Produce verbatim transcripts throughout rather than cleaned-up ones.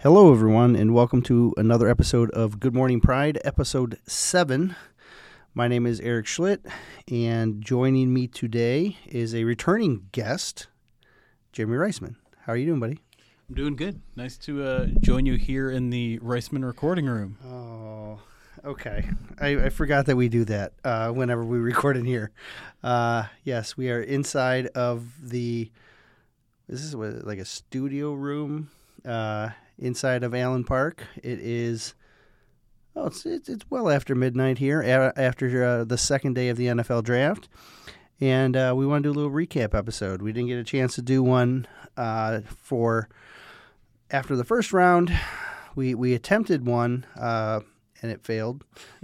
Hello, everyone, and welcome to another episode of Good Morning Pride, episode seven. My name is Eric Schlitt, and joining me today is a returning guest, Jeremy Reisman. How are you doing, buddy? I'm doing good. Nice to uh, join you here in the Reisman recording room. Oh, okay. I, I forgot that we do that uh, whenever we record in here. Uh, yes, we are inside of the, this is what, like a studio room uh, inside of Allen Park. It is, oh, it's it's, it's well after midnight here, a- after uh, the second day of the N F L draft. And uh, we want to do a little recap episode. We didn't get a chance to do one uh, for after the first round. We we attempted one, uh, and it failed.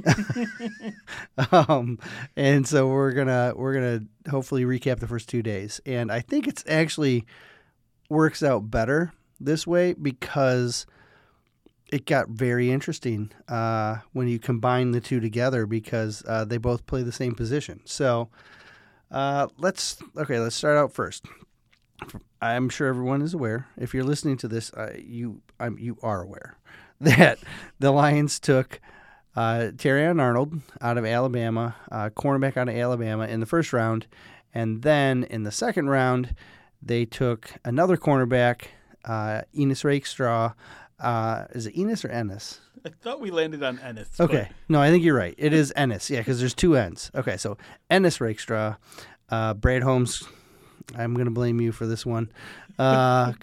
um, and so we're gonna we're gonna hopefully recap the first two days. And I think it's actually works out better this way because it got very interesting uh, when you combine the two together because uh, they both play the same position. So uh, let's okay. Let's start out first. I'm sure everyone is aware. If you're listening to this, uh, you I'm, you are aware that the Lions took uh, Terrion Arnold out of Alabama, uh, cornerback out of Alabama in the first round, and then in the second round, they took another cornerback, uh, Enes Rakestraw. Uh, is it Enes or Ennis? I thought we landed on Ennis. Okay. No, I think you're right. It is Ennis. Yeah, because there's two N's. Okay, so Enes Rakestraw, uh, Brad Holmes. I'm going to blame you for this one. Uh,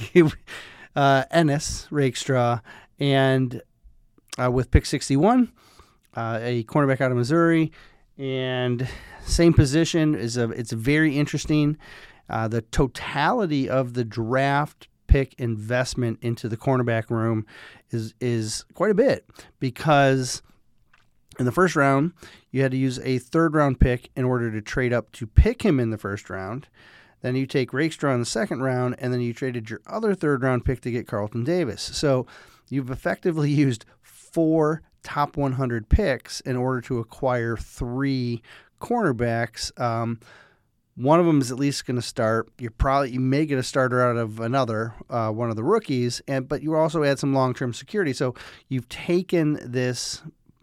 uh, Ennis Rakestraw, and uh, with pick sixty-one, uh, a cornerback out of Missouri, and same position is a. It's very interesting. Uh, the totality of the draft pick investment into the cornerback room is is quite a bit because in the first round you had to use a third round pick in order to trade up to pick him in the first round. Then you take Rakestraw in the second round, and then you traded your other third round pick to get Carlton Davis. So you've effectively used four top one hundred picks in order to acquire three cornerbacks. Um, One of them is at least going to start. You're probably you may get a starter out of another, uh, one of the rookies, and but you also add some long-term security. So you've taken this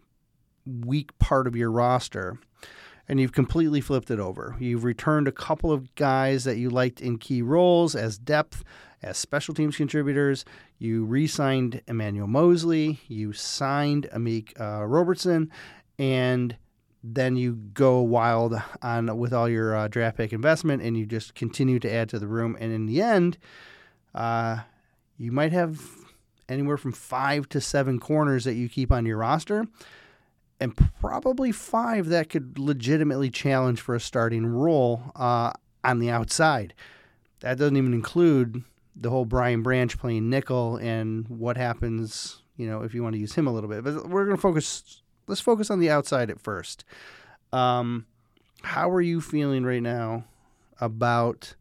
weak part of your roster, and you've completely flipped it over. You've returned a couple of guys that you liked in key roles as depth, as special teams contributors. You re-signed Emmanuel Mosley. You signed Amik uh, Robertson, and then you go wild on with all your uh, draft pick investment, and you just continue to add to the room. And in the end, uh, you might have anywhere from five to seven corners that you keep on your roster, and probably five that could legitimately challenge for a starting role uh, on the outside. That doesn't even include the whole Brian Branch playing nickel and what happens, you know, if you want to use him a little bit. But we're going to focus. Let's focus on the outside at first. Um, how are you feeling right now about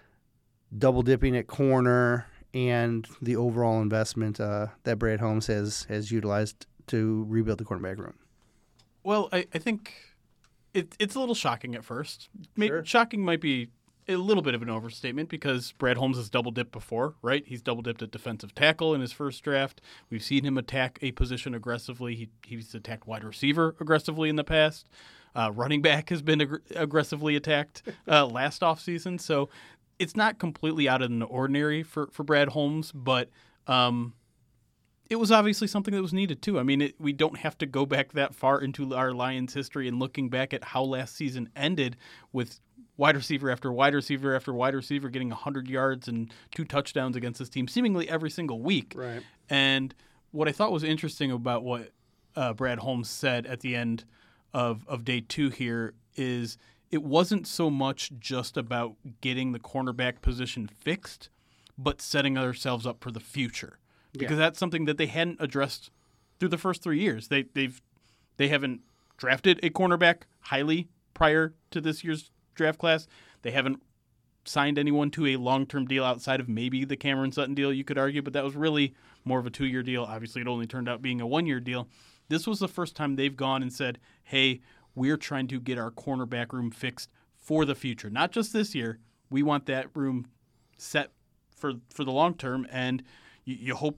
double dipping at corner and the overall investment uh, that Brad Holmes has has utilized to rebuild the cornerback room? Well, I, I think it, it's a little shocking at first. Maybe, Sure. Shocking might be a little bit of an overstatement because Brad Holmes has double dipped before, right? He's double dipped at defensive tackle in his first draft. We've seen him attack a position aggressively. He, he's attacked wide receiver aggressively in the past. Uh, running back has been ag- aggressively attacked uh, last offseason. So it's not completely out of the ordinary for, for Brad Holmes, but um, it was obviously something that was needed too. I mean, it, we don't have to go back that far into our Lions history and looking back at how last season ended with wide receiver after wide receiver after wide receiver getting one hundred yards and two touchdowns against this team seemingly every single week. Right. And what I thought was interesting about what uh, Brad Holmes said at the end of, of day two here is it wasn't so much just about getting the cornerback position fixed, but setting ourselves up for the future. Because Yeah. that's something that they hadn't addressed through the first three years. They they've they haven't drafted a cornerback highly prior to this year's draft class. They haven't signed anyone to a long-term deal outside of maybe the Cameron Sutton deal, you could argue, but that was really more of a two-year deal. Obviously, it only turned out being a one-year deal. This was the first time they've gone and said, hey, we're trying to get our cornerback room fixed for the future. Not just this year. We want that room set for for the long term, and you, you hope that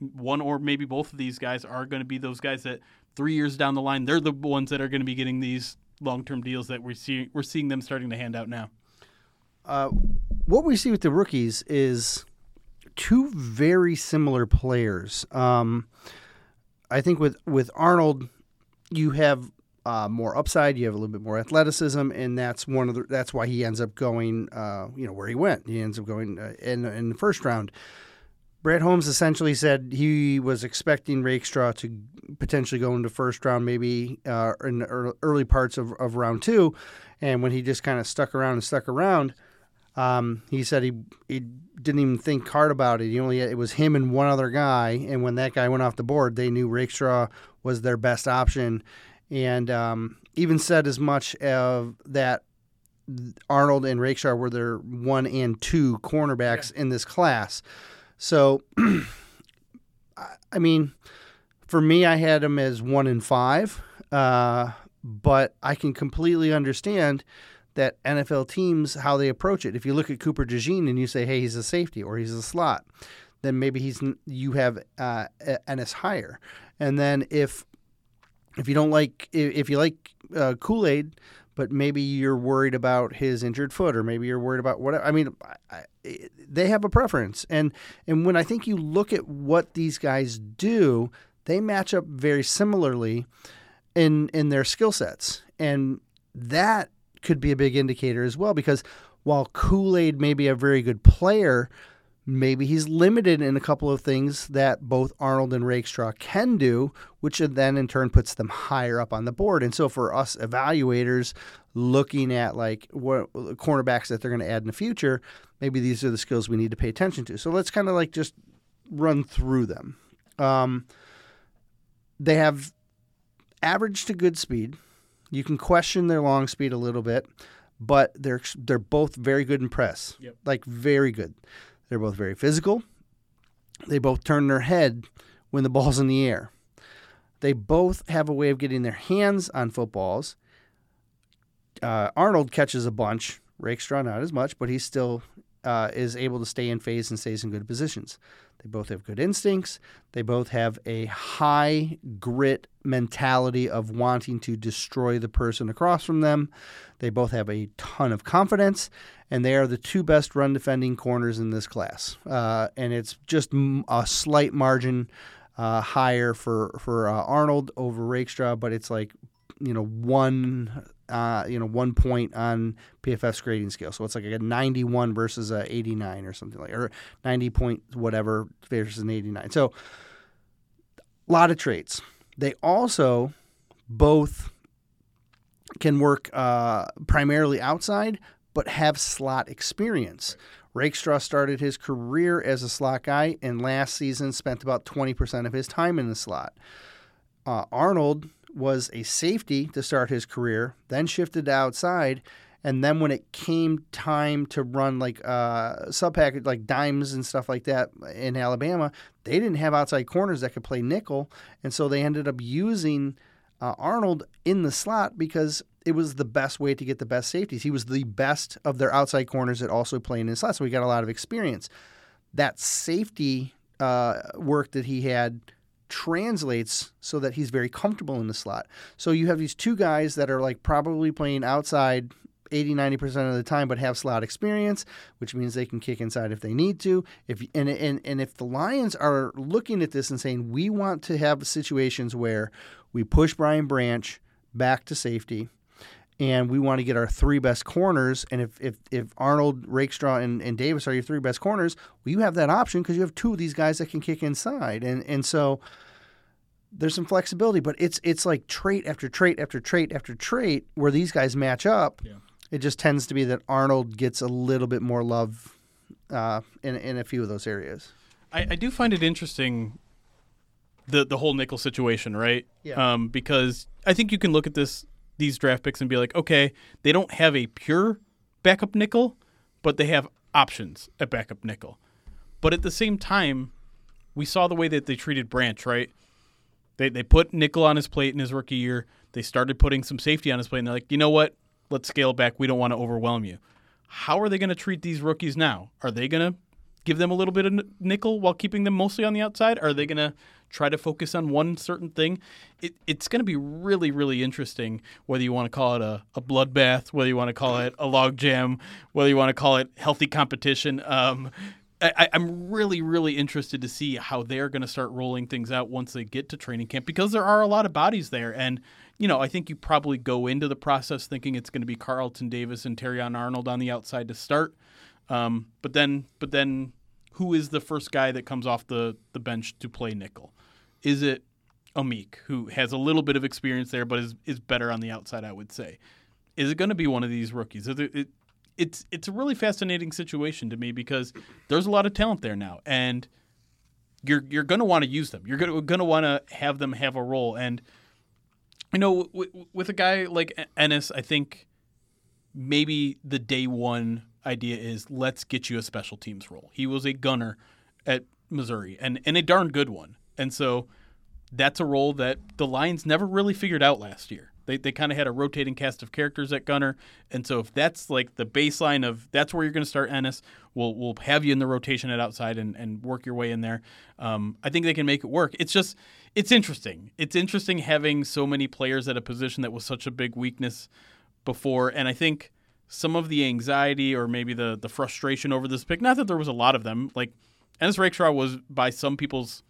one or maybe both of these guys are going to be those guys that three years down the line, they're the ones that are going to be getting these long-term deals that we're seeing. We're seeing them starting to hand out now. Uh, what we see with the rookies is two very similar players. Um, I think with, with Arnold, you have uh, more upside, you have a little bit more athleticism, and that's one of the that's why he ends up going, uh, you know, where he went. He ends up going uh, in in the first round. Brad Holmes essentially said he was expecting Rakestraw to potentially go into first round, maybe uh, in the early parts of, of round two, and when he just kind of stuck around and stuck around. Um, he said he he didn't even think hard about it. He only it was him and one other guy, and when that guy went off the board, they knew Rakestraw was their best option, and um, even said as much of that Arnold and Rakestraw were their one and two cornerbacks yeah. in this class. So, I mean, for me, I had him as one and five, uh, but I can completely understand that N F L teams, how they approach it. If you look at Cooper DeJean and you say, hey, he's a safety or he's a slot, then maybe he's you have uh, Ennis higher. And then if if you don't like, if you like uh, Kool-Aid, but maybe you're worried about his injured foot, or maybe you're worried about whatever. I mean, I, they have a preference. And and when I think you look at what these guys do, they match up very similarly in in their skill sets. And that could be a big indicator as well, because while Kool-Aid may be a very good player, maybe he's limited in a couple of things that both Arnold and Rakestraw can do, which then in turn puts them higher up on the board. And so for us evaluators looking at like what cornerbacks that they're going to add in the future, maybe these are the skills we need to pay attention to. So let's kind of like just run through them. Um, they have average to good speed. You can question their long speed a little bit, but they're they're both very good in press, yep. like very good. They're both very physical. They both turn their head when the ball's in the air. They both have a way of getting their hands on footballs. Uh, Arnold catches a bunch. Rakestraw not as much, but he still uh, is able to stay in phase and stays in good positions. They both have good instincts. They both have a high grit mentality of wanting to destroy the person across from them. They both have a ton of confidence, and they are the two best run defending corners in this class. Uh, and it's just a slight margin uh, higher for for uh, Arnold over Rakestraw, but it's like you know one uh, you know one point on P F F's grading scale. So it's like a ninety-one versus a eighty-nine or something like, or ninety point whatever versus an eighty-nine. So a lot of traits. They also both can work uh, primarily outside, but have slot experience. Rakestraw started his career as a slot guy, and last season spent about twenty percent of his time in the slot. Uh, Arnold was a safety to start his career, then shifted to outside, and then when it came time to run like uh, sub-package, like dimes and stuff like that in Alabama, they didn't have outside corners that could play nickel, and so they ended up using uh, Arnold in the slot because it was the best way to get the best safeties. He was the best of their outside corners that also played in the slot, so he got a lot of experience. That safety uh, work that he had translates so that he's very comfortable in the slot. So you have these two guys that are like probably playing outside eighty, ninety percent of the time, but have slot experience, which means they can kick inside if they need to. If and, and, and if the Lions are looking at this and saying, we want to have situations where we push Brian Branch back to safety, and we want to get our three best corners, and if if, if Arnold, Rakestraw, and, and Davis are your three best corners, well, you have that option because you have two of these guys that can kick inside. And and so there's some flexibility, but it's it's like trait after trait after trait after trait where these guys match up. Yeah. It just tends to be that Arnold gets a little bit more love uh, in in a few of those areas. I, I do find it interesting, the the whole nickel situation, right? Yeah. Um, because I think you can look at this these draft picks and be like, okay, they don't have a pure backup nickel, but they have options at backup nickel. But at the same time, we saw the way that they treated Branch, right? They they put nickel on his plate in his rookie year. They started putting some safety on his plate, and they're like, you know what? Let's scale back. We don't want to overwhelm you. How are they going to treat these rookies now? Are they going to give them a little bit of n- nickel while keeping them mostly on the outside? Are they going to try to focus on one certain thing? It, it's going to be really, really interesting, whether you want to call it a, a bloodbath, whether you want to call it a log jam, whether you want to call it healthy competition. Um, I, I'm really, really interested to see how they're going to start rolling things out once they get to training camp, because there are a lot of bodies there. And, you know, I think you probably go into the process thinking it's going to be Carlton Davis and Terrion Arnold on the outside to start. Um, but then, but then, who is the first guy that comes off the, the bench to play nickel? Is it Amik, who has a little bit of experience there, but is is better on the outside? I would say. Is it going to be one of these rookies? Is it, it, it's it's a really fascinating situation to me, because there's a lot of talent there now, and you're you're going to want to use them. You're going to going to want to have them have a role. And you know, w- with a guy like Ennis, I think maybe the day one idea is, let's get you a special teams role. He was a gunner at Missouri, and, and a darn good one. And so that's a role that the Lions never really figured out last year. They they kind of had a rotating cast of characters at gunner. And so if that's like the baseline of that's where you're going to start Ennis, we'll, we'll have you in the rotation at outside and, and work your way in there. Um, I think they can make it work. It's just, it's interesting. It's interesting having so many players at a position that was such a big weakness before. And I think some of the anxiety or maybe the the frustration over this pick, not that there was a lot of them, like Ennis Rakestraw was, by some people's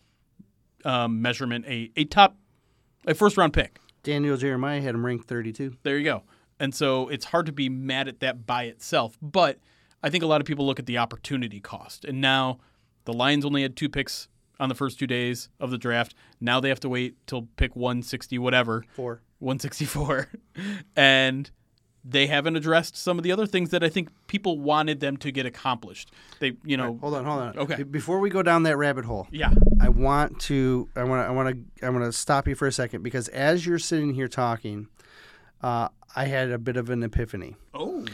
um, measurement, a, a top, a first-round pick. Daniel Jeremiah had him ranked thirty-two. There you go. And so it's hard to be mad at that by itself. But I think a lot of people look at the opportunity cost. And now the Lions only had two picks on the first two days of the draft. Now they have to wait till pick one sixty whatever. Four. one sixty-four. And they haven't addressed some of the other things that I think people wanted them to get accomplished. They, you know. Right, hold on, hold on. Okay. Be- Before we go down that rabbit hole, Yeah. I want to, I want to, I want to, I want to stop you for a second, because as you're sitting here talking, uh, I had a bit of an epiphany. Oh.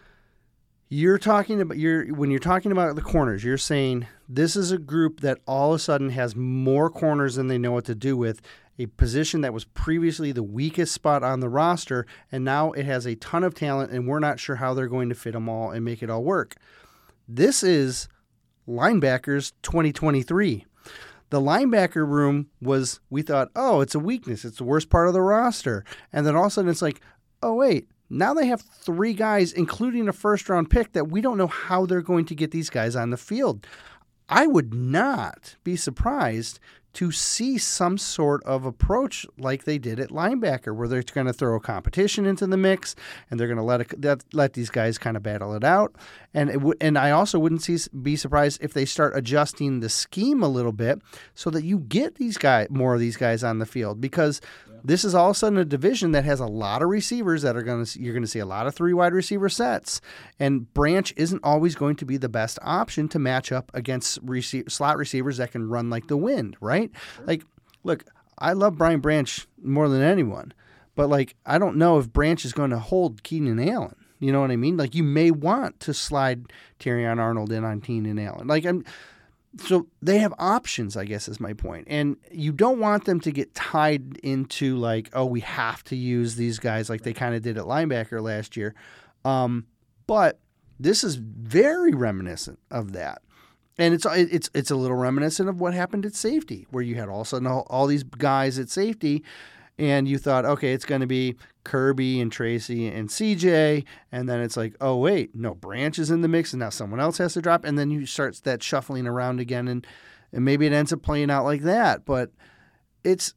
You're talking about you're when you're talking about the corners, you're saying this is a group that all of a sudden has more corners than they know what to do with. A position that was previously the weakest spot on the roster, and now it has a ton of talent, and we're not sure how they're going to fit them all and make it all work. This is linebackers twenty twenty-three. The linebacker room was, we thought, oh, it's a weakness. It's the worst part of the roster. And then all of a sudden it's like, oh, wait, now they have three guys, including a first-round pick, that we don't know how they're going to get these guys on the field. I would not be surprised to see some sort of approach like they did at linebacker, where they're going to throw a competition into the mix and they're going to let it, let these guys kind of battle it out. And it w- and I also wouldn't see, be surprised if they start adjusting the scheme a little bit so that you get these guys, more of these guys on the field, because yeah. This is all of a sudden a division that has a lot of receivers that are going to, you're going to see a lot of three wide receiver sets, and Branch isn't always going to be the best option to match up against rece- slot receivers that can run like the wind, right? Sure. Like, look, I love Brian Branch more than anyone, but like, I don't know if Branch is going to hold Keenan Allen. You know what I mean? Like, you may want to slide Terrion Arnold in on Keenan Allen. Like, I'm, so they have options, I guess is my point. And you don't want them to get tied into like, oh, we have to use these guys like they kind of did at linebacker last year. Um, but this is very reminiscent of that. And it's it's it's a little reminiscent of what happened at safety, where you had all of a sudden all, all these guys at safety, and you thought, okay, it's going to be Kirby and Tracy and C J, and then it's like, oh, wait, no, Branch is in the mix, and now someone else has to drop, and then you start that shuffling around again, and, and maybe it ends up playing out like that. But it's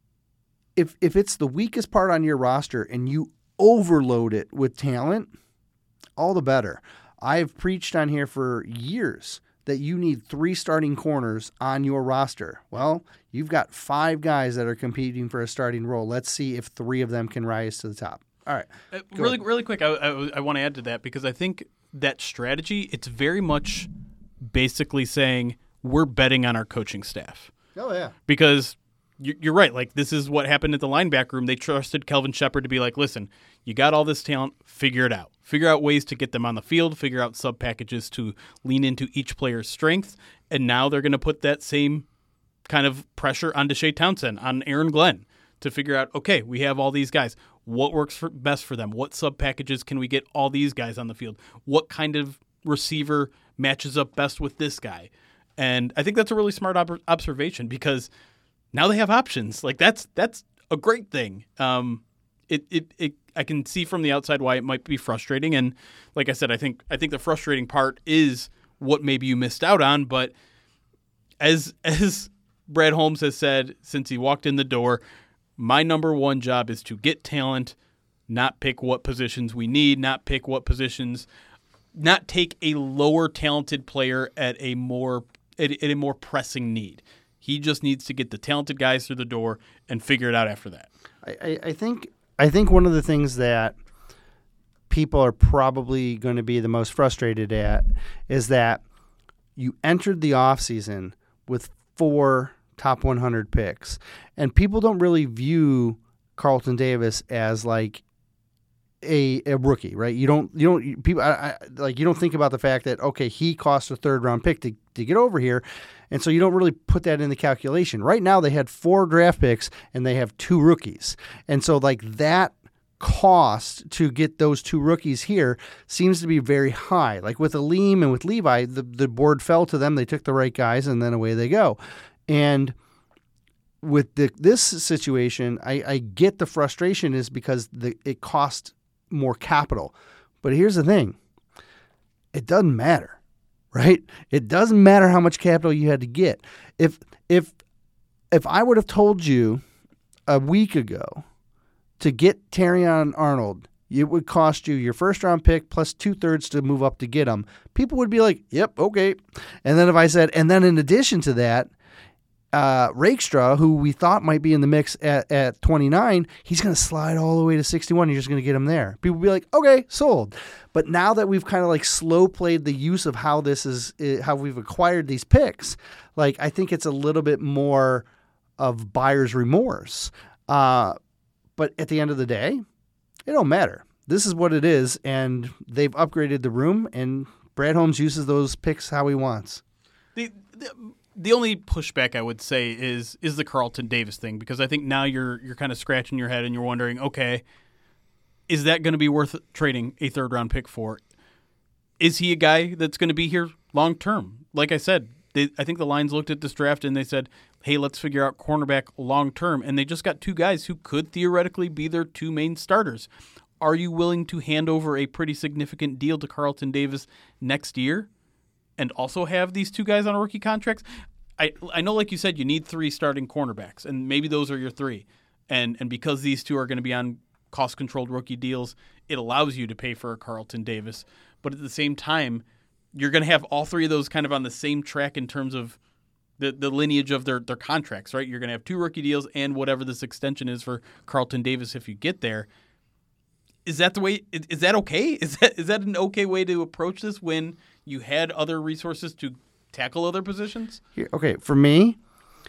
if if it's the weakest part on your roster and you overload it with talent, all the better. I've preached on here for years that you need three starting corners on your roster. Well, you've got five guys that are competing for a starting role. Let's see if three of them can rise to the top. All right. Uh, really, really quick, I, I, I want to add to that, because I think that strategy, it's very much basically saying we're betting on our coaching staff. Oh, yeah. Because you're right. Like, this is what happened at the linebacker room. They trusted Kelvin Shepard to be like, listen, you got all this talent, figure it out. Figure out ways to get them on the field, figure out sub packages to lean into each player's strengths. And now they're going to put that same kind of pressure on Deshae Townsend, on Aaron Glenn, to figure out, okay, we have all these guys. What works for, best for them? What sub packages can we get all these guys on the field? What kind of receiver matches up best with this guy. And I think that's a really smart ob- observation because now they have options. Like that's that's a great thing. Um, it, it it I can see from the outside why it might be frustrating. And like I said, I think I think the frustrating part is what maybe you missed out on. But as as Brad Holmes has said since he walked in the door, my number one job is to get talent, not pick what positions we need, not pick what positions, not take a lower talented player at a more at, at a more pressing need. He just needs to get the talented guys through the door and figure it out after that. I, I, I think I think one of the things that people are probably going to be the most frustrated at is that you entered the offseason with four top one hundred picks, and people don't really view Carlton Davis as like a a rookie, right? You don't you don't people I, I, like you don't think about the fact that okay, he cost a third round pick to to get over here, and so you don't really put that in the calculation. Right now, they had four draft picks and they have two rookies, and so like that cost to get those two rookies here seems to be very high. Like with Aleem and with Levi, the, the board fell to them. They took the right guys, and then away they go. And with the, this situation, I, I get the frustration is because the, it cost more capital. But here's the thing. It doesn't matter, right? It doesn't matter how much capital you had to get. If if if I would have told you a week ago to get Terrion Arnold, it would cost you your first round pick plus two thirds to move up to get him, people would be like, yep, okay. And then if I said, and then in addition to that, uh, Rakestraw, who we thought might be in the mix at, at twenty-nine, he's going to slide all the way to sixty-one. You're just going to get him there. People would be like, okay, sold. But now that we've kind of like slow played the use of how this is, how we've acquired these picks, like I think it's a little bit more of buyer's remorse. Uh, But at the end of the day, it don't matter. This is what it is, and they've upgraded the room, and Brad Holmes uses those picks how he wants. The, the the only pushback I would say is is the Carlton Davis thing, because I think now you're you're kind of scratching your head and you're wondering, okay, is that going to be worth trading a third round pick for? Is he a guy that's going to be here long term? Like I said, they, I think the Lions looked at this draft and they said, hey, let's figure out cornerback long term. And they just got two guys who could theoretically be their two main starters. Are you willing to hand over a pretty significant deal to Carlton Davis next year and also have these two guys on rookie contracts? I I know, like you said, you need three starting cornerbacks, and maybe those are your three. And and because these two are going to be on cost-controlled rookie deals, it allows you to pay for a Carlton Davis. But at the same time, you're going to have all three of those kind of on the same track in terms of the, the lineage of their, their contracts, right? You're going to have two rookie deals and whatever this extension is for Carlton Davis if you get there. Is that the way? Is, is that okay? Is that is that an okay way to approach this when you had other resources to tackle other positions? Here, okay, for me,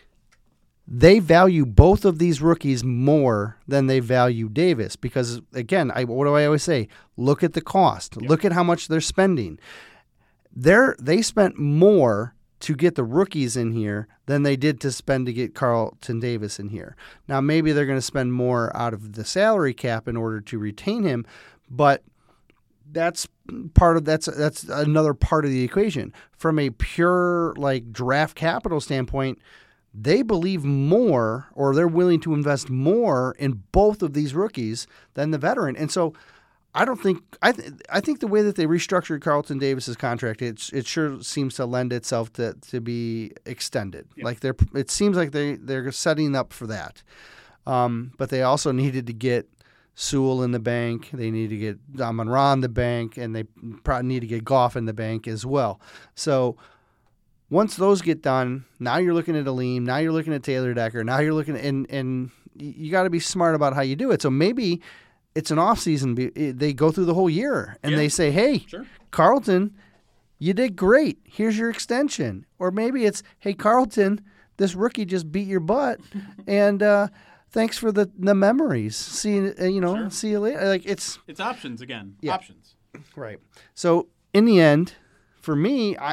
they value both of these rookies more than they value Davis because, again, I, what do I always say? Look at the cost. Yep. Look at how much they're spending. They're, they spent more to get the rookies in here than they did to spend to get Carlton Davis in here. Now, maybe they're going to spend more out of the salary cap in order to retain him, but that's part of that's that's another part of the equation. From a pure like draft capital standpoint, they believe more, or they're willing to invest more in both of these rookies than the veteran. And so I don't think I th- I think the way that they restructured Carlton Davis's contract, it it sure seems to lend itself to to be extended. Yep. Like they're it seems like they they're setting up for that. Um, but they also needed to get Sewell in the bank. They need to get Amon-Ra in the bank, and they probably need to get Goff in the bank as well. So once those get done, now you're looking at Aleem, now you're looking at Taylor Decker, now you're looking at, and and you got to be smart about how you do it. So maybe it's an off season. They go through the whole year and yeah. they say, hey, sure. Carlton, you did great. Here's your extension. Or maybe it's, hey, Carlton, this rookie just beat your butt, and uh, thanks for the, the memories. See, uh, you know, sure. see you later. Like it's it's options again. Yeah. Options. Right. So in the end, for me, I.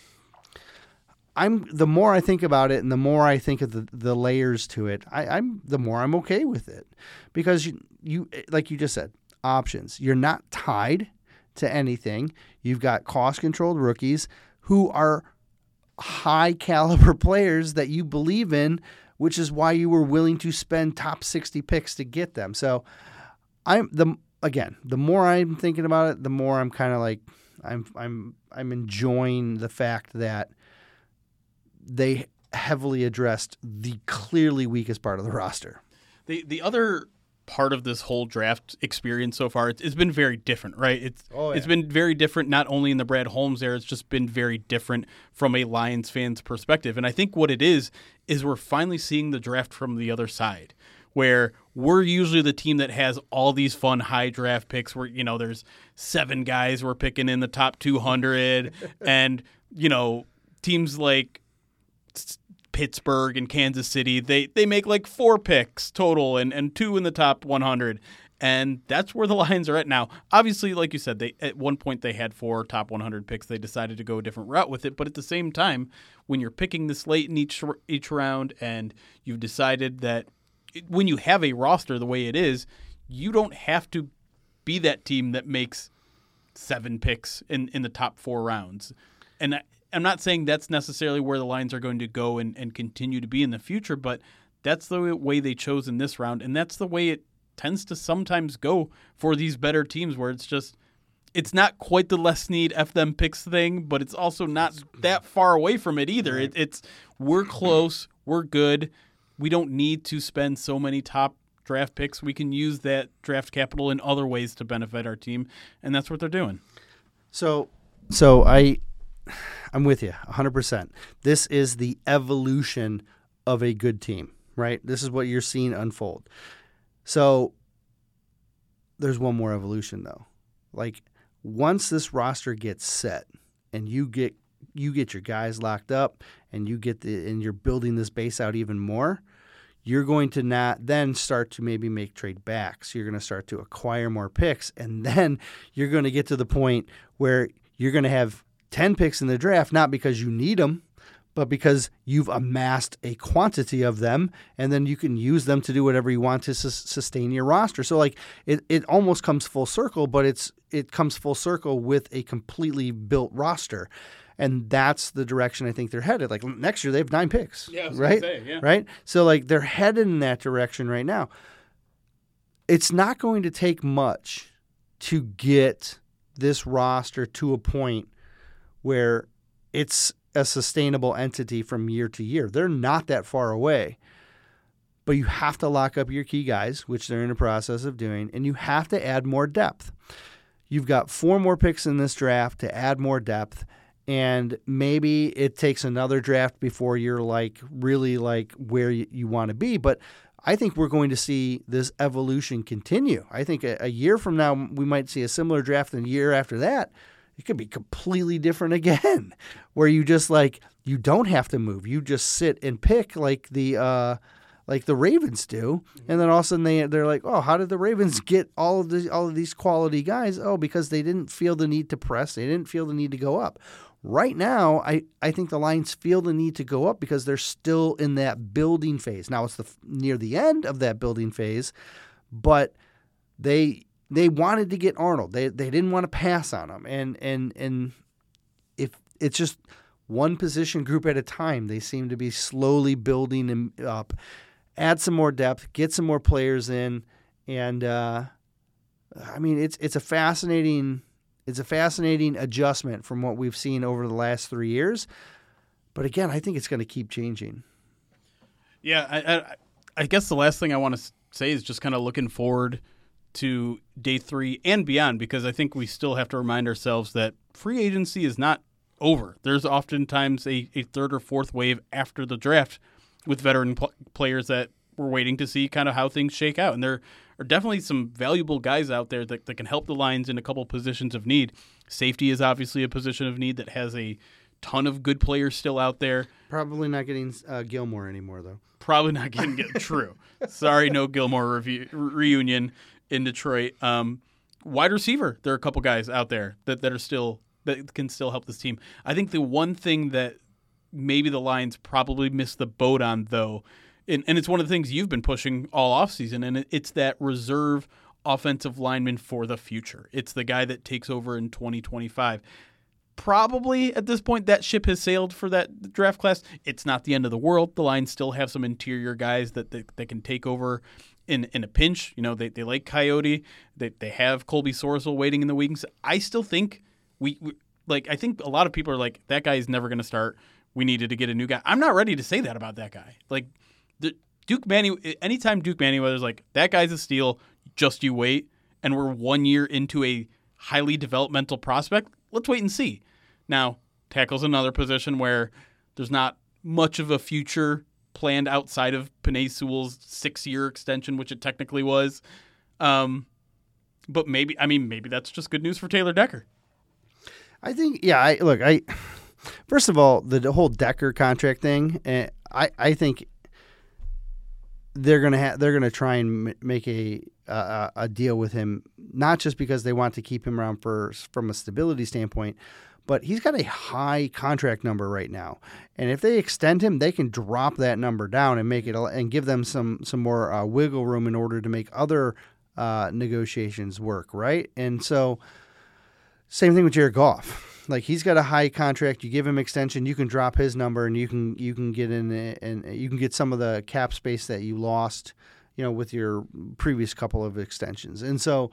I'm the more I think about it, and the more I think of the, the layers to it, I, I'm the more I'm okay with it, because you, you like you just said, options. You're not tied to anything. You've got cost controlled rookies. who are high caliber players that you believe in, which is why you were willing to spend top sixty picks to get them. So I'm the again, the more I'm thinking about it, the more I'm kind of like I'm I'm I'm enjoying the fact that they heavily addressed the clearly weakest part of the roster. The the other part of this whole draft experience so far, it's, it's been very different, right? It's oh, yeah. It's been very different, not only in the Brad Holmes era, it's just been very different from a Lions fan's perspective. And I think what it is, is we're finally seeing the draft from the other side, where we're usually the team that has all these fun high draft picks where, you know, there's seven guys we're picking in the top two hundred and, you know, teams like Pittsburgh and Kansas City, they they make like four picks total and, and two in the top one hundred. And that's where the Lions are at now. Obviously, like you said, they at one point they had four top one hundred picks. They decided to go a different route with it. But at the same time, when you're picking this late in each each round and you've decided that when you have a roster the way it is, you don't have to be that team that makes seven picks in, in the top four rounds. And I, I'm not saying that's necessarily where the Lions are going to go and, and continue to be in the future, but that's the way they chose in this round, and that's the way it tends to sometimes go for these better teams where it's just it's not quite the less need F them picks thing, but it's also not that far away from it either. It, it's we're close, we're good. We don't need to spend so many top draft picks. We can use that draft capital in other ways to benefit our team, and that's what they're doing. So, so I, I'm with you one hundred percent. This is the evolution of a good team, right? This is what you're seeing unfold. So there's one more evolution, though. Like, once this roster gets set and you get you get your guys locked up and you get the and you're building this base out even more, you're going to not then start to maybe make trade backs. You're going to start to acquire more picks, and then you're going to get to the point where you're going to have ten picks in the draft, not because you need them, but because you've amassed a quantity of them, and then you can use them to do whatever you want to su- sustain your roster. So, like, it, it almost comes full circle, but it's it comes full circle with a completely built roster. And that's the direction I think they're headed. Like, next year they have nine picks, yeah, I was right? gonna say, yeah. Right? So, like, they're headed in that direction right now. It's not going to take much to get this roster to a point where it's a sustainable entity from year to year. They're not that far away. But you have to lock up your key guys, which they're in the process of doing, and you have to add more depth. You've got four more picks in this draft to add more depth. And maybe it takes another draft before you're like really like where you, you want to be. But I think we're going to see this evolution continue. I think a, a year from now, we might see a similar draft, and a year after that, it could be completely different again, where you just like, you don't have to move. You just sit and pick like the, uh, like the Ravens do. And then all of a sudden they, they're like, oh, how did the Ravens get all of the, all of these quality guys? Oh, because they didn't feel the need to press. They didn't feel the need to go up. Right now, I, I think the Lions feel the need to go up because they're still in that building phase. Now, it's the near the end of that building phase, but they they wanted to get Arnold. They they didn't want to pass on him. And and and if it's just one position group at a time, they seem to be slowly building him up. Add some more depth, get some more players in, and uh, I mean it's it's a fascinating It's a fascinating adjustment from what we've seen over the last three years. But again, I think it's going to keep changing. Yeah, I, I, I guess the last thing I want to say is just kind of looking forward to day three and beyond, because I think we still have to remind ourselves that free agency is not over. There's oftentimes a, a third or fourth wave after the draft with veteran pl- players that we're waiting to see kind of how things shake out. And there are definitely some valuable guys out there that, that can help the Lions in a couple positions of need. Safety is obviously a position of need that has a ton of good players still out there. Probably not getting uh, Gilmore anymore, though. Probably not getting get true. Sorry, no Gilmore review, reunion in Detroit. Um, wide receiver, there are a couple guys out there that, that are still that can still help this team. I think the one thing that maybe the Lions probably missed the boat on, though, And, and it's one of the things you've been pushing all offseason, and it, it's that reserve offensive lineman for the future. It's the guy that takes over in twenty twenty-five. probably at this point that ship has sailed for that draft class. It's not the end of the world. The Lions still have some interior guys that that, that can take over in in a pinch. You know, they, they like Coyote. They they have Colby Sorsel waiting in the wings. I still think we, we like I think a lot of people are like, that guy is never going to start. We needed to get a new guy. I'm not ready to say that about that guy. Like the Duke Manny anytime Duke Manyweather's like, that guy's a steal, just you wait, and we're one year into a highly developmental prospect, let's wait and see. Now, tackle's another position where there's not much of a future planned outside of Penei Sewell's six-year extension, which it technically was. Um, but maybe, I mean, maybe that's just good news for Taylor Decker. I think, yeah, I look, I first of all, the, the whole Decker contract thing, uh, I, I think they're gonna ha- they're gonna try and m- make a uh, a deal with him, not just because they want to keep him around for from a stability standpoint, but he's got a high contract number right now, and if they extend him, they can drop that number down and make it and give them some some more uh, wiggle room in order to make other uh, negotiations work, right? And so, same thing with Jared Goff. Like, he's got a high contract. You give him extension, you can drop his number, and you can you can get in and you can get some of the cap space that you lost, you know, with your previous couple of extensions. And so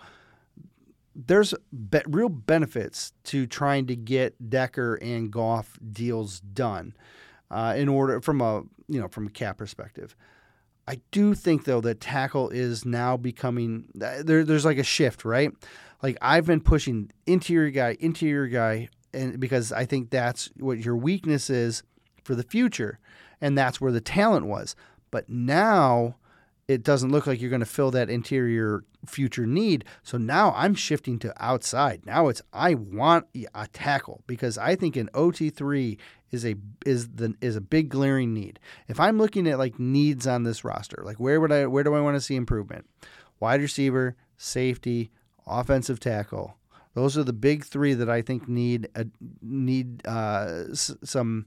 there's be- real benefits to trying to get Decker and Goff deals done uh, in order from a you know from a cap perspective. I do think, though, that tackle is now becoming there. There's like a shift, right? Like, I've been pushing interior guy, interior guy. And because I think that's what your weakness is for the future, and that's where the talent was. But now it doesn't look like you're going to fill that interior future need. So now I'm shifting to outside. Now it's I want a tackle, because I think an O T three is a is the is a big glaring need. If I'm looking at like needs on this roster, like where would I where do I want to see improvement? Wide receiver, safety, offensive tackle. Those are the big three that I think need a, need uh, s- some.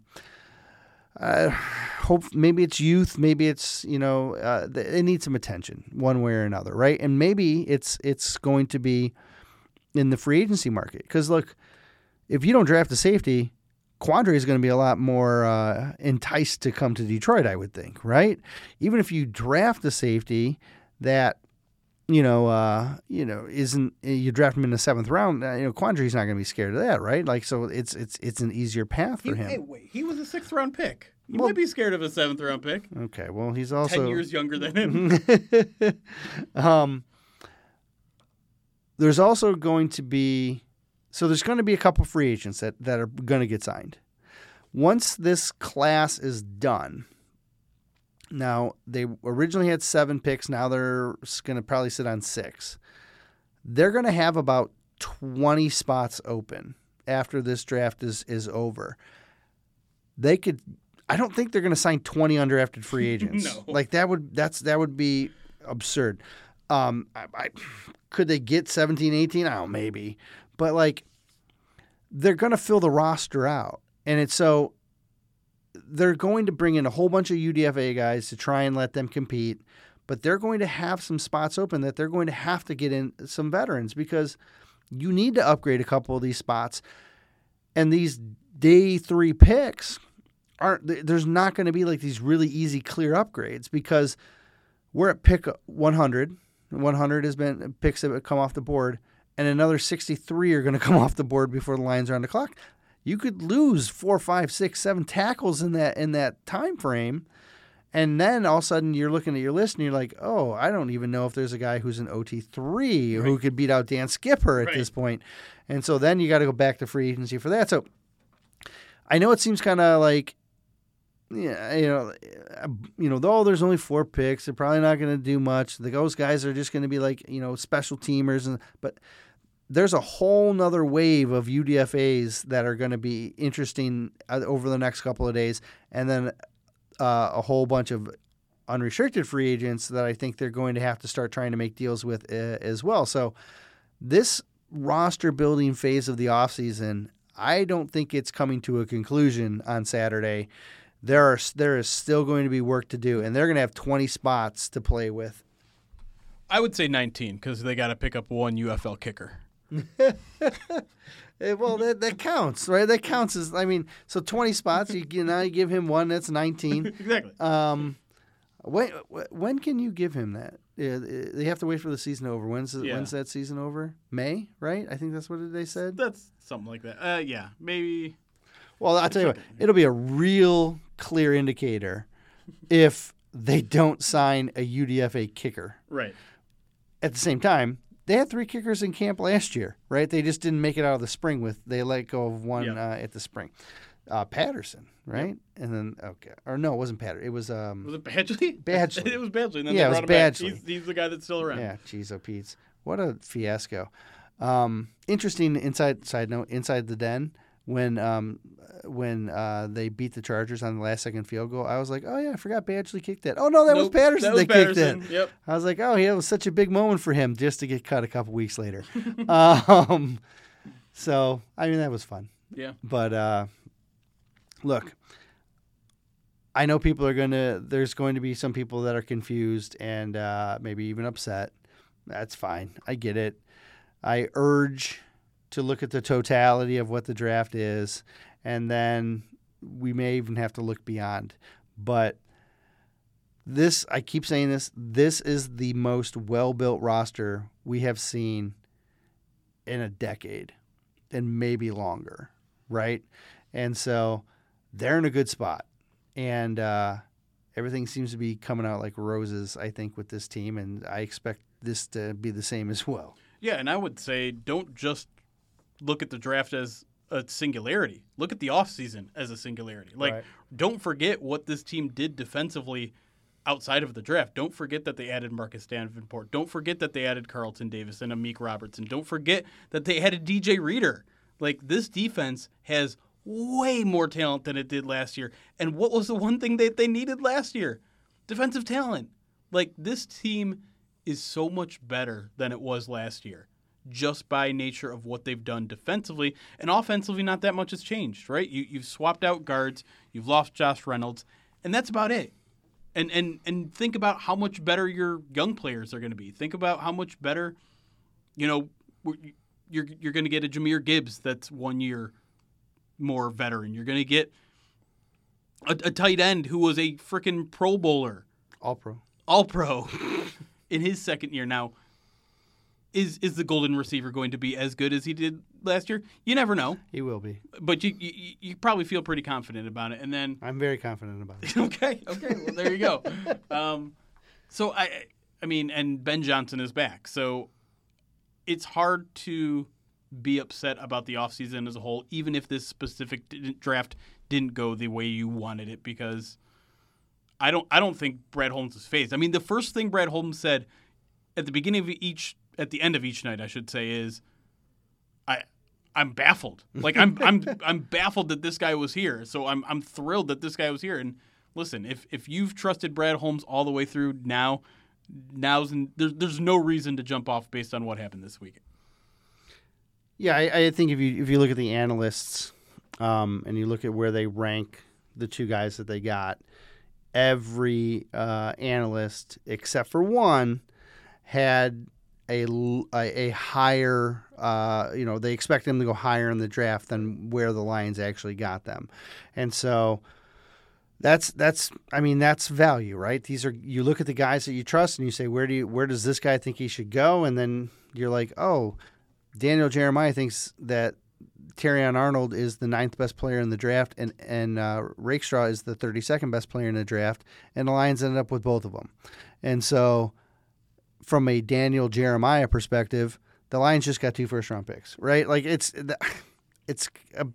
Uh, hope maybe it's youth, maybe it's you know uh, it needs some attention one way or another, right? And maybe it's it's going to be in the free agency market, because look, if you don't draft a safety, Quandre is going to be a lot more uh, enticed to come to Detroit, I would think, right? Even if you draft a safety that. You know, uh, you know, isn't you draft him in the seventh round? Uh, you know, Quandre's not going to be scared of that, right? Like, so it's it's it's an easier path for he, him. Hey, wait, he was a sixth round pick. You Well, might be scared of a seventh round pick. Okay, well, he's also ten years younger than him. um, there's also going to be, so there's going to be a couple free agents that that are going to get signed once this class is done. Now, they originally had seven picks. Now they're going to probably sit on six. They're going to have about twenty spots open after this draft is, is over. They could – I don't think they're going to sign twenty undrafted free agents. No. Like, that would that's that would be absurd. Um, I, I, could they get seventeen, eighteen? I don't know, maybe. But, like, they're going to fill the roster out. And it's so – they're going to bring in a whole bunch of U D F A guys to try and let them compete, but they're going to have some spots open that they're going to have to get in some veterans, because you need to upgrade a couple of these spots. And these day three picks aren't, there's not going to be like these really easy, clear upgrades, because we're at pick one hundred. one hundred has been picks that have come off the board, and another sixty-three are going to come off the board before the Lions are on the clock. You could lose four, five, six, seven tackles in that in that time frame, and then all of a sudden you're looking at your list and you're like, oh, I don't even know if there's a guy who's an O T three right. who could beat out Dan Skipper at right. this point. And so then you got to go back to free agency for that. So I know it seems kind of like, yeah, you know, you know, though there's only four picks, they're probably not going to do much. Those guys are just going to be like, you know, special teamers, and but. There's a whole nother wave of U D F As that are going to be interesting over the next couple of days, and then uh, a whole bunch of unrestricted free agents that I think they're going to have to start trying to make deals with uh, as well. So this roster building phase of the offseason, I don't think it's coming to a conclusion on Saturday. There are there is still going to be work to do, and they're going to have twenty spots to play with. I would say nineteen, because they got to pick up one U F L kicker. Eh, well, that that counts, right? That counts as I mean, so twenty spots. You, you now you give him one. That's nineteen. Exactly. Um, when when can you give him that? Yeah, they have to wait for the season over. When's the, Yeah. when's that season over? May, right? I think that's what they said. That's something like that. Uh, yeah, maybe. Well, I'll tell you what, it'll be a real clear indicator if they don't sign a U D F A kicker. Right. At the same time, they had three kickers in camp last year, right? They just didn't make it out of the spring with they let go of one Yep. uh, at the spring. Uh, Patterson, right? Yep. And then okay, or no, it wasn't Patterson. It was um. Was it Badgley? Badgley. It was Badgley. And then Yeah, they it was brought him back. Badgley. He's, he's the guy that's still around. Yeah, geez, oh Pete's. What a fiasco. Um, interesting inside side note inside the den when um when uh they beat the Chargers on the last second field goal. I was like, oh yeah, I forgot Badgley kicked that. Oh no, that Nope, was Patterson that was that kicked Patterson. it. Yep. I was like, oh yeah, it was such a big moment for him just to get cut a couple weeks later. um, so I mean that was fun. Yeah. But uh, look. I know people are going to, there's going to be some people that are confused and uh, maybe even upset. That's fine. I get it. I urge to look at the totality of what the draft is, and then we may even have to look beyond. But this, I keep saying this, this is the most well-built roster we have seen in a decade and maybe longer, right? And so they're in a good spot. And uh, everything seems to be coming out like roses, I think, with this team, and I expect this to be the same as well. Yeah, and I would say don't just look at the draft as a singularity. Look at the offseason as a singularity. Like, Right. Don't forget what this team did defensively outside of the draft. Don't forget that they added Marcus Davenport. Don't forget that they added Carlton Davis and Amik Robertson. Don't forget that they added D J Reader. Like, this defense has way more talent than it did last year. And what was the one thing that they needed last year? Defensive talent. Like, this team is so much better than it was last year just by nature of what they've done defensively. And offensively, not that much has changed, right? You, you've swapped out guards. You've lost Josh Reynolds. And that's about it. And, and, and think about how much better your young players are going to be. Think about how much better, you know, you're, you're going to get a Jahmyr Gibbs that's one year more veteran. You're going to get a, a tight end who was a freaking Pro Bowler. All pro. All pro in his second year. Now, is is the golden receiver going to be as good as he did last year? You never know. He will be. But you you, you probably feel pretty confident about it. And then I'm very confident about it. okay, okay, well there you go. Um, so I I mean, and Ben Johnson is back. So it's hard to be upset about the offseason as a whole, even if this specific didn't, draft didn't go the way you wanted it, because I don't I don't think Brad Holmes is phased. I mean, the first thing Brad Holmes said at the beginning of each, at the end of each night, I should say, is I I'm baffled. Like I'm I'm I'm baffled that this guy was here. So I'm I'm thrilled that this guy was here. And listen, if if you've trusted Brad Holmes all the way through now, now's there's there's no reason to jump off based on what happened this weekend. Yeah, I, I think if you if you look at the analysts um, and you look at where they rank the two guys that they got, every uh, analyst except for one had a, a, a higher, uh, you know, they expect them to go higher in the draft than where the Lions actually got them. And so that's, that's, I mean, that's value, right? These are, you look at the guys that you trust and you say, where do you, where does this guy think he should go? And then you're like, oh, Daniel Jeremiah thinks that Terrion Arnold is the ninth best player in the draft, and and uh, Rakestraw is the thirty-second best player in the draft, and the Lions ended up with both of them. And so, from a Daniel Jeremiah perspective, the Lions just got two first-round picks, right? Like it's it's a,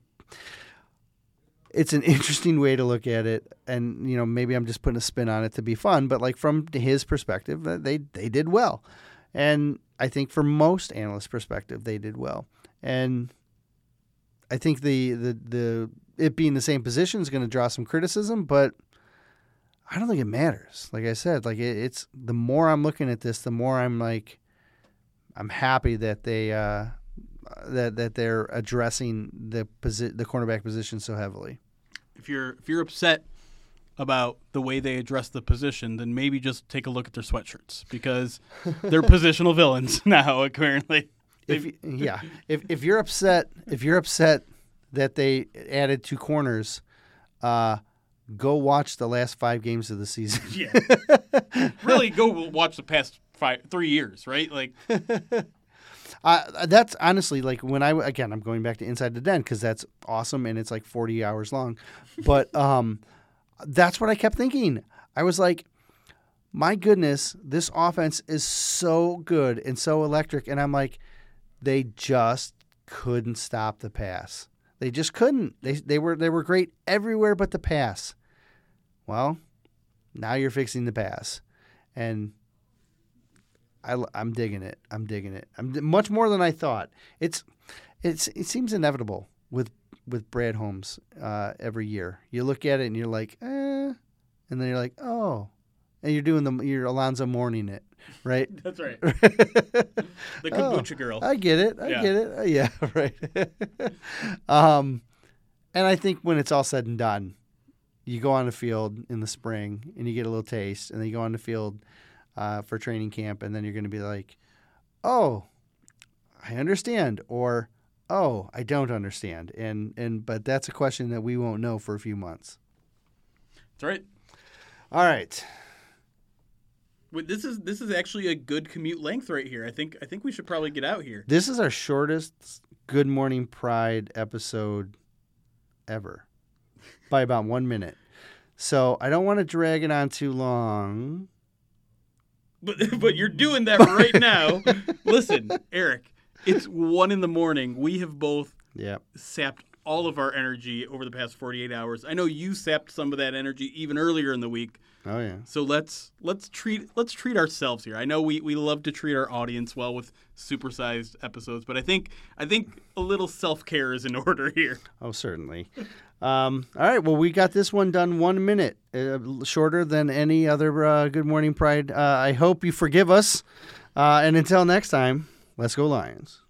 it's an interesting way to look at it, and you know maybe I'm just putting a spin on it to be fun, but like from his perspective, they they did well, and I think from most analysts' perspective, they did well, and I think the, the, the it being the same position is going to draw some criticism, but I don't think it matters. Like I said, like it, it's the more I'm looking at this, the more I'm like, I'm happy that they uh, that that they're addressing the posi- the cornerback position so heavily. If you're if you're upset about the way they address the position, then maybe just take a look at their sweatshirts, because they're positional villains now, apparently. if you- yeah, if if you're upset, if you're upset that they added two corners, uh, go watch the last five games of the season. Yeah. Really, go watch the past five, three years, right? Like, Uh, that's honestly like when I again I'm going back to Inside the Den because that's awesome and it's like forty hours long, but um, that's what I kept thinking. I was like, my goodness, this offense is so good and so electric, and I'm like, they just couldn't stop the pass. They just couldn't. They they were they were great everywhere but the pass. Well, now you're fixing the pass, and I, I'm digging it. I'm digging it. I'm much more than I thought. It's, it's it seems inevitable with with Brad Holmes uh, every year. You look at it and you're like, eh, and then you're like, oh, and you're doing the you're Alonzo Mourning it, right? that's right. The kombucha Oh, girl. I get it. I Yeah. get it. Uh, yeah, right. um, and I think when it's all said and done, you go on the field in the spring and you get a little taste, and then you go on the field uh, for training camp, and then you're going to be like, oh, I understand, or oh, I don't understand, and and but that's a question that we won't know for a few months. That's right. All right. Wait, This is this is actually a good commute length right here. I think I think we should probably get out here. This is our shortest Good Morning Pride episode ever by about one minute. So I don't want to drag it on too long. But but you're doing that right now. Listen, Eric, it's one in the morning. We have both Yeah. sapped all of our energy over the past forty-eight hours. I know you sapped some of that energy even earlier in the week. Oh yeah. So let's let's treat let's treat ourselves here. I know we, we love to treat our audience well with supersized episodes, but I think I think a little self-care is in order here. Oh, certainly. Um, all right. Well, we got this one done one minute, uh, shorter than any other uh, Good Morning Pride. Uh, I hope you forgive us. Uh, and until next time, let's go Lions.